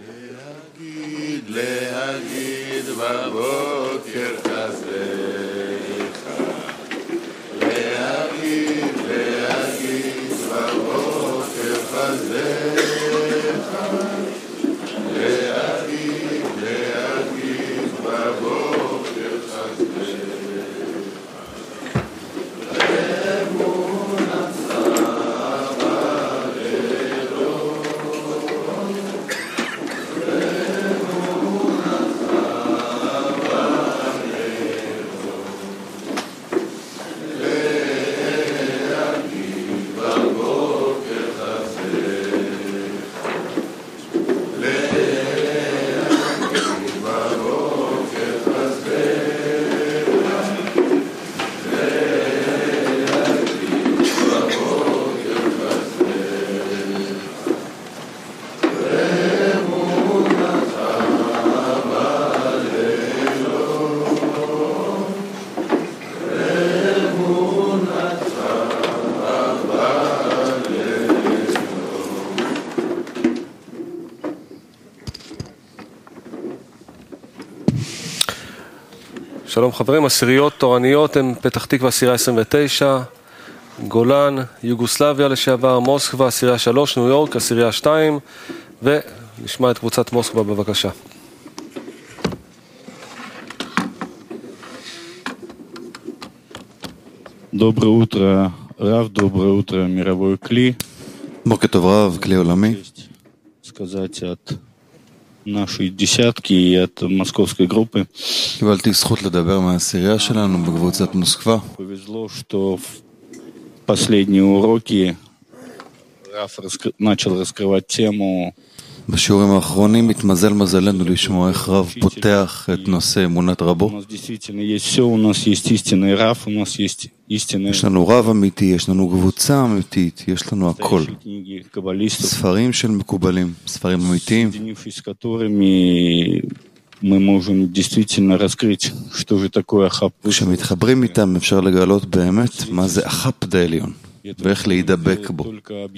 להגיד בבוקר חסדך, להגיד בבוקר חסדך, להגיד בבוקר חסדך. שלום חברים, עשיריות תורניות הן פתח תקווה עשירייה 29, גולן, יוגוסלביה לשעבר, מוסקבה עשירייה 3, ניו יורק עשירייה 2, ונשמע את קבוצת מוסקבה בבקשה. Доброе утро, Рав, доброе утро, мировой Кли. בוקר טוב רב, כלי עולמי. Сказать от нашей десятки и от московской группы. קיבלתי זכות לדבר מהעשירייה שלנו בקבוצת מוסקבה. Повезло, что в последние уроки Раф начал раскрывать тему. בשיעורים האחרונים התמזל מזלנו לשמוע איך רב פותח את נושא אמונת רבו. У нас действительно есть все, у нас есть истинный Раф, у нас есть истинный. יש לנו רב אמיתי, יש לנו קבוצה אמיתית, יש לנו הכל. ספרים של מקובלים, ספרים אמיתיים. С которыми мы можем действительно раскрыть, что же такое Ахаб. כשמתחברים איתם אפשר לגלות באמת מה זה החפד העליון. ואיך להידבק בו.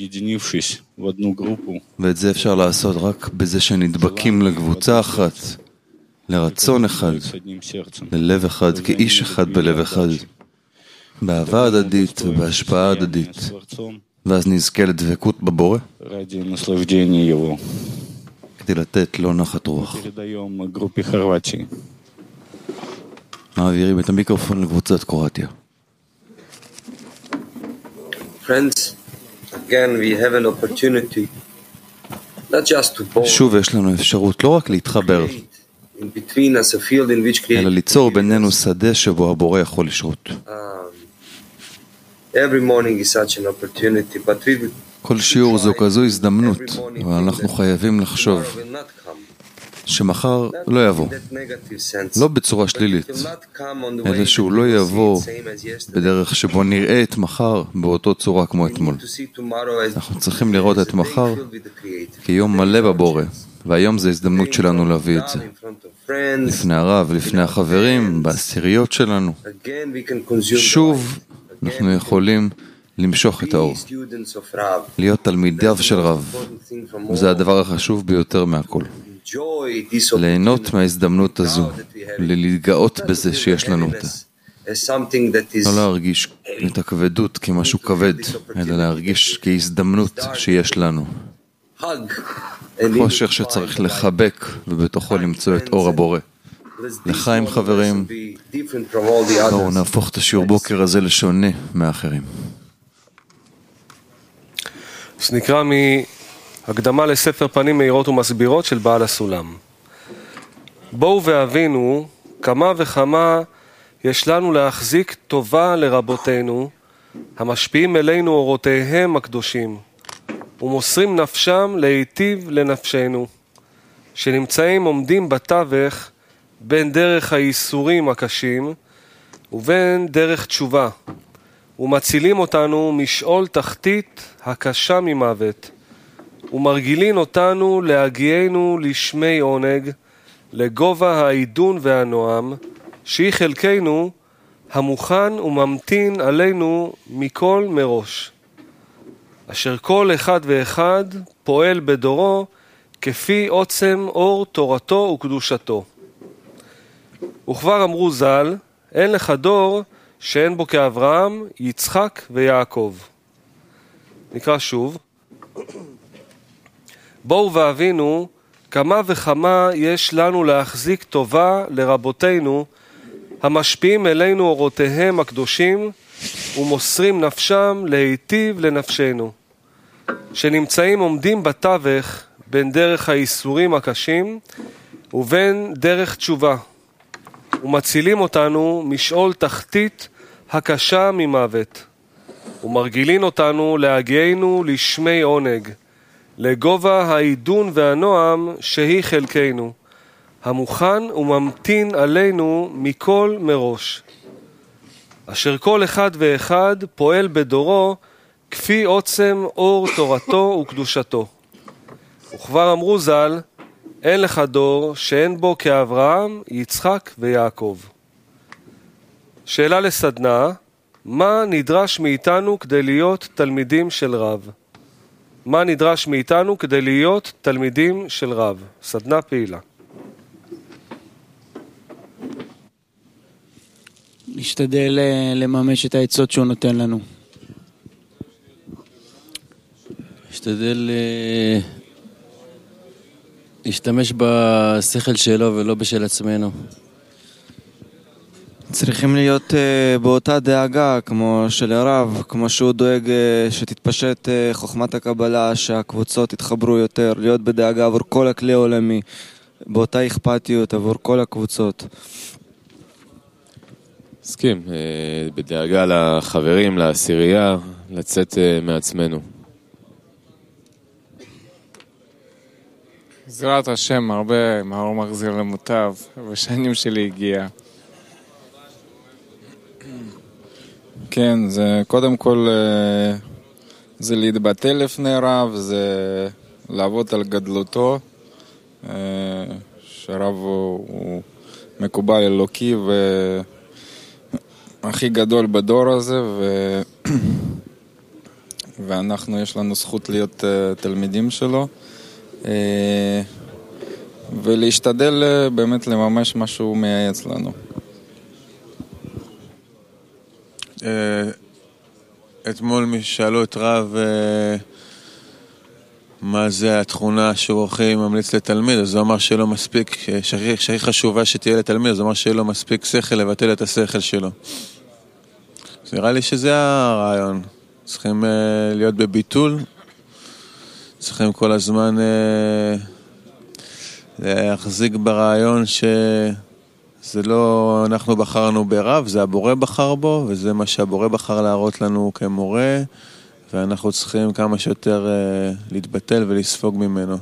ואת זה אפשר לעשות רק בזה שנדבקים לקבוצה אחת, לרצון אחד, ללב אחד, כאיש אחד בלב אחד, באהבה הדדית ובהשפעה הדדית, ואז נזכה לדבקות בבורא, כדי לתת לו נחת רוח. מעבירים את המיקרופון לקבוצת קרואטיה. Friends, again we have an opportunity not just to bond, שוב יש לנו אפשרות לא רק להתחבר, in between us a field in which create, אלא ליצור בינינו שדה שבו הבורא יכול לשרות. every morning is such an opportunity, but we כל שיעור זו כזו הזדמנות, אבל אנחנו חייבים לחשוב will not come. שמחר לא יבוא, לא בצורה שלילית, אלא שהוא לא יבוא בדרך שבו נראה את מחר באותו צורה כמו אתמול. אנחנו צריכים לראות את מחר כיום מלא בבורא, והיום זה הזדמנות שלנו להביא את זה. לפני הרב, לפני החברים, בעשיריות שלנו. שוב אנחנו יכולים למשוך את האור, להיות תלמידיו של רב, וזה הדבר החשוב ביותר מהכל. ליהנות מההזדמנות הזו, להתגאות בזה שיש לנו אותה. לא להרגיש את הכבדות כמשהו כבד, אלא להרגיש כהזדמנות שיש לנו. חושך שצריך לחבק ובתוכו למצוא את אור הבורא. לחיים חברים, בואו נהפוך את השיעור בוקר הזה לשונה מאחרים. אז נקרא הקדמה לספר פנים מאירות ומסבירות של בעל הסולם. בואו והבינו כמה וכמה יש לנו להחזיק טובה לרבותינו, המשפיעים אלינו אורותיהם הקדושים, ומוסרים נפשם להיטיב לנפשנו, שנמצאים עומדים בתווך בין דרך הייסורים הקשים ובין דרך תשובה, ומצילים אותנו משאול תחתית הקשה ממוות, ומרגילין אותנו להגיענו לשמי עונג, לגובה העידון והנועם, שהיא חלקנו המוכן וממתין עלינו מכל מראש, אשר כל אחד ואחד פועל בדורו כפי עוצם אור תורתו וקדושתו. וכבר אמרו ז"ל, אין לך דור שאין בו כאברהם, יצחק ויעקב. נקרא שוב. בואו והבינו כמה וכמה יש לנו להחזיק טובה לרבותינו, המשפיעים אלינו אורותיהם הקדושים ומוסרים נפשם להיטיב לנפשנו, שנמצאים עומדים בתווך בין דרך האיסורים הקשים ובין דרך תשובה, ומצילים אותנו משאול תחתית הקשה ממוות, ומרגילין אותנו להגיענו לשמי עונג, לגובה העידון והנועם שהיא חלקנו, המוכן וממתין עלינו מכל מראש, אשר כל אחד ואחד פועל בדורו כפי עוצם אור תורתו וקדושתו. וכבר אמרו ז"ל, אין לך דור שאין בו כאברהם, יצחק ויעקב. שאלה לסדנה, מה נדרש מאיתנו כדי להיות תלמידים של רב? מה נדרש מאיתנו כדי להיות תלמידים של רב? סדנה פעילה. נשתדל לממש את העצות שהוא נותן לנו. נשתדל להשתמש בשכל שלו ולא בשל עצמנו. צריכים להיות באותה דאגה כמו של הרב, כמו שהוא דואג שתתפשט חוכמת הקבלה, שהקבוצות יתחברו יותר, להיות בדאגה עבור כל הכלי העולמי, באותה אכפתיות עבור כל הקבוצות. מסכים, בדאגה לחברים, לעשירייה, לצאת מעצמנו. בעזרת השם, הרבה מהר מחזיר למוטב, בשנים שלי הגיע. כן, זה קודם כל, זה להתבטא לפני רב, זה לעבוד על גדלותו, שהרב הוא מקובל אלוקי והכי גדול בדור הזה, ואנחנו יש לנו זכות להיות תלמידים שלו, ולהשתדל באמת לממש מה שהוא מייעץ לנו. אתמול שאלו את רב מה זה התכונה שהוא הכי ממליץ לתלמיד, אז הוא אמר שלא מספיק, שהכי חשובה שתהיה לתלמיד, אז הוא אמר שלא מספיק שכל לבטל את השכל שלו. אז נראה לי שזה הרעיון. צריכים להיות בביטול, צריכים כל הזמן להחזיק ברעיון שזה לא אנחנו בחרנו ברב, זה הבורא בחר בו, וזה מה שהבורא בחר להראות לנו כמורה, ואנחנו צריכים כמה שיותר להתבטל ולספוג ממנו.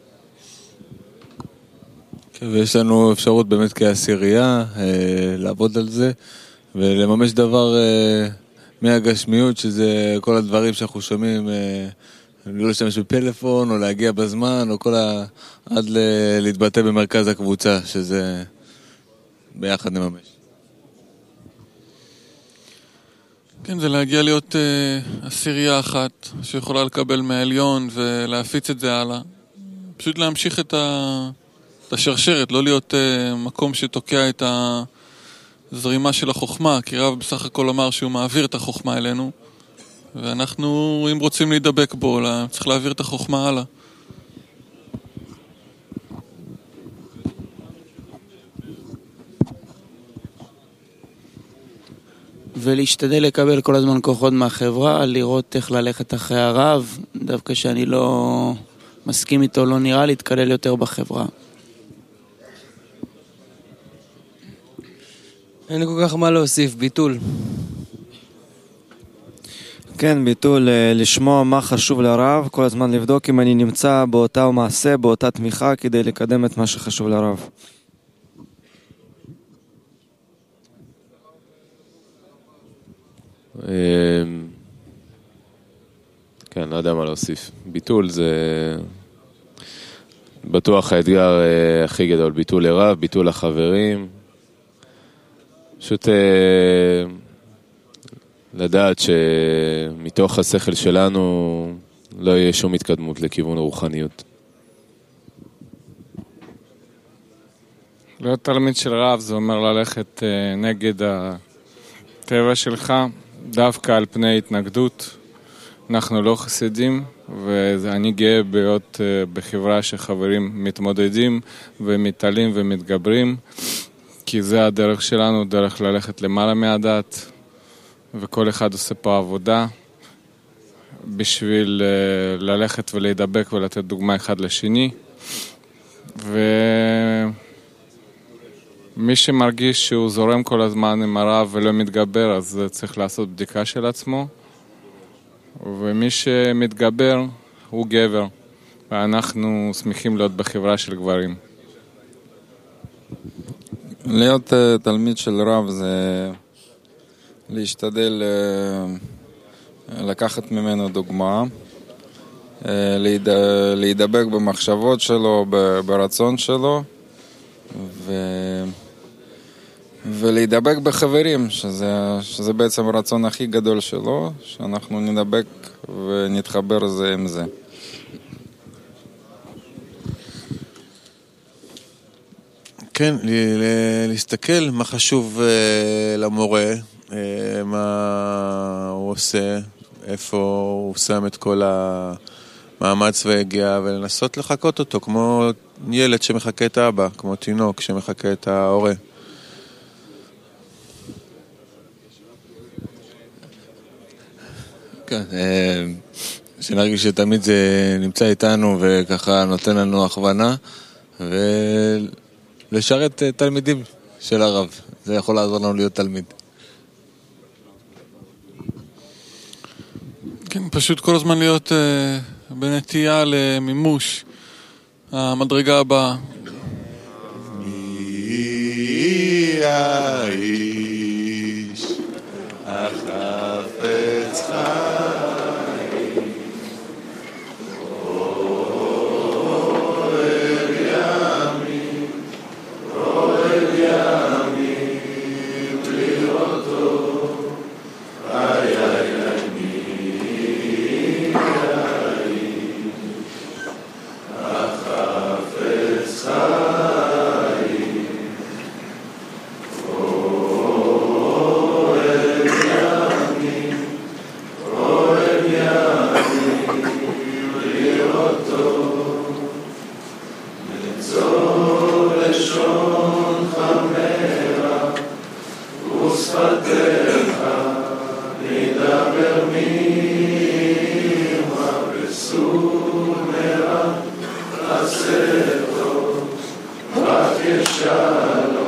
כן, ויש לנו אפשרות באמת כעשירייה לעבוד על זה, ולממש דבר מהגשמיות, שזה כל הדברים שאנחנו שומעים, לא להשתמש בפלאפון, או להגיע בזמן, או עד להתבטא במרכז הקבוצה, שזה ביחד נממש. כן, זה להגיע להיות עשירייה אחת, שיכולה לקבל מהעליון ולהפיץ את זה הלאה. פשוט להמשיך את השרשרת, לא להיות מקום שתוקע את הזרימה של החוכמה, כי רב בסך הכל אמר שהוא מעביר את החוכמה אלינו, ואנחנו, אם רוצים להידבק בו, צריך להעביר את החוכמה הלאה. ולהשתדל לקבל כל הזמן כוחות מהחברה, לראות איך ללכת אחרי הרב, דווקא שאני לא מסכים איתו, לא נראה להתקלל יותר בחברה. אין לי כל כך מה להוסיף, ביטול. כן, ביטול, לשמוע מה חשוב לרב, כל הזמן לבדוק אם אני נמצא באותה מעשה, באותה תמיכה, כדי לקדם את מה שחשוב לרב. כן, לא יודע מה להוסיף. ביטול זה בטוח האתגר הכי גדול, ביטול לרב, ביטול לחברים. פשוט לדעת שמתוך השכל שלנו לא יהיה שום התקדמות לכיוון רוחניות. להיות תלמיד של רב זה אומר ללכת נגד הטבע שלך, דווקא על פני התנגדות. אנחנו לא חסידים, ואני גאה להיות בחברה שחברים מתמודדים ומתעלים ומתגברים, כי זה הדרך שלנו, דרך ללכת למעלה מהדת, וכל אחד עושה פה עבודה בשביל ללכת ולהידבק ולתת דוגמה אחד לשני. ומי שמרגיש שהוא זורם כל הזמן עם הרב ולא מתגבר, אז צריך לעשות בדיקה של עצמו. ומי שמתגבר הוא גבר, ואנחנו שמחים להיות בחברה של גברים. להיות תלמיד של רב זה להשתדל לקחת ממנו דוגמה, להידבק במחשבות שלו, ברצון שלו, ולהידבק בחברים, שזה בעצם הרצון הכי גדול שלו, שאנחנו נדבק ונתחבר זה עם זה. כן, להסתכל מה חשוב למורה, מה הוא עושה, איפה הוא שם את כל המאמץ והגיע, ולנסות לחכות אותו כמו ילד שמחכה את האבא, כמו תינוק שמחכה את ההורה. כן, שנרגיש שתמיד זה נמצא איתנו וככה נותן לנו הכוונה, ולשרת תלמידים של הרב. זה יכול לעזור לנו להיות תלמיד. כן, פשוט כל הזמן להיות בנטייה למימוש המדרגה הבאה. מי האיש החפץ חיים אוהב ימים לראותו איי מי האיש החפץ חיים ושפתיך נדבר מימה בסומרה עשה טוב רק ישלום